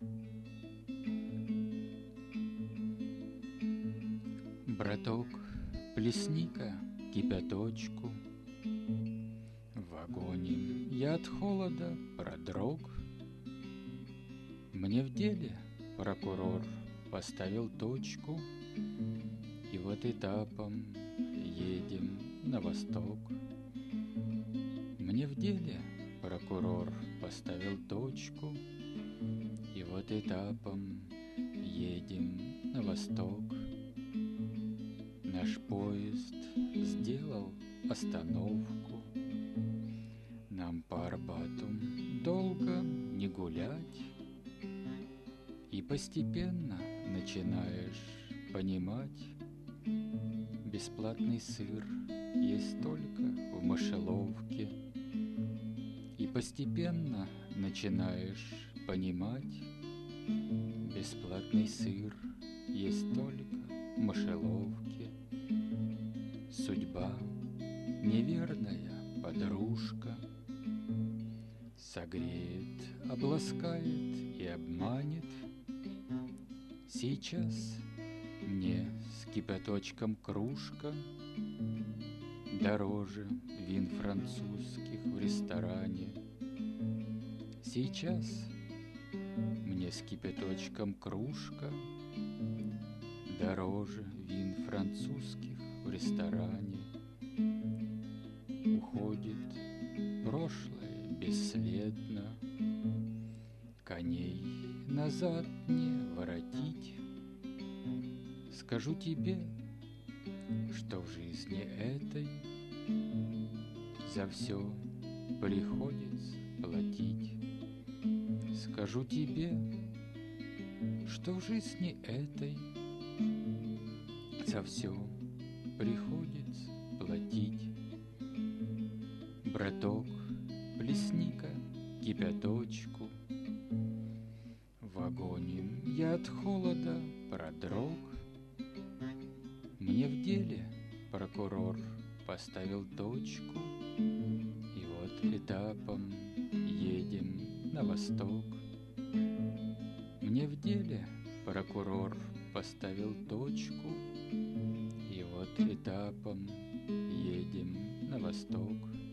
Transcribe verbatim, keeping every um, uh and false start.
Браток, плесни-ка кипяточку. В вагоне я от холода продрог. Мне в деле прокурор поставил точку, и вот этапом едем на восток. Мне в деле прокурор поставил точку, и вот этапом едем на восток. Наш поезд сделал остановку. Нам по Арбату долго не гулять, и постепенно начинаешь понимать: бесплатный сыр есть только в мышеловке. И постепенно начинаешь понимать: бесплатный сыр есть только в мышеловке. Судьба — неверная подружка, согреет, обласкает и обманет. Сейчас мне с кипяточком кружка дороже вин французских в ресторане. Сейчас мне с кипяточком кружка дороже вин французских в ресторане. Уходит прошлое бесследно, коней назад не воротить. Скажу тебе, что в жизни этой за все приходится платить. Скажу тебе, что в жизни этой за все приходится платить. Браток, плесни-ка кипяточку. В вагоне я от холода продрог. Мне в деле прокурор поставил точку, и вот этапом едем на восток. Мне в деле прокурор поставил точку, и вот этапом едем на восток.